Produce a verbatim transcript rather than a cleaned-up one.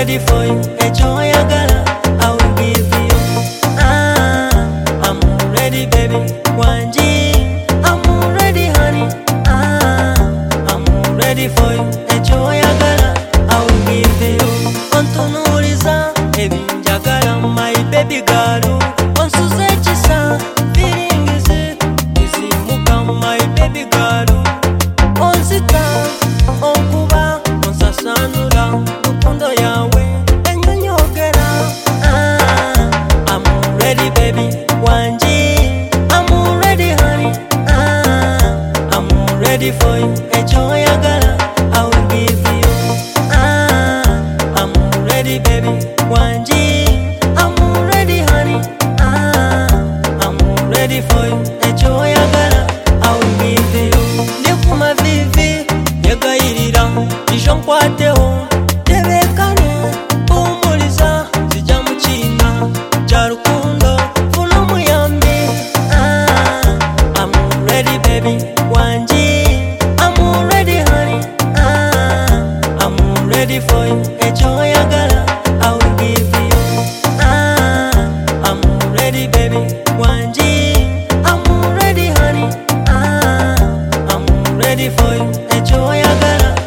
ready for you. Enjoy your girl, I will give you. Ah, I'm ready, baby. Wanji, I'm ready, honey. Ah, I'm ready for you. Enjoy your girl, I will give you. Ontunuriza, ebi njagala, my baby girl. Onsuze chisa, feeling easy, easy muka, my baby girl. Onsita, onkuba, onsasanula, ukundo yawe, enyonyogera. Ah, I'm ready, baby. Wanji, I'm ready, honey. Ah, I'm ready for you. Enjoy your girl, I will give you. Ah, I'm ready, baby. Wanji, I'm ready, honey. Ah, I'm ready for you. Enjoy your girl, I will give you. Nekuma vivi, yegayirira, isho nkwateho, tebekane, umuliza, zijya mu kina, cya rukundo, funo muyambi. Ah, I'm ready, baby. Wanji, I'm ready, honey. Ah, I'm ready for you. Enjoy your girl, I will give you. Ah, I'm ready, baby. Wanji, I'm ready, honey. Ah, I'm ready for you. Enjoy your girl.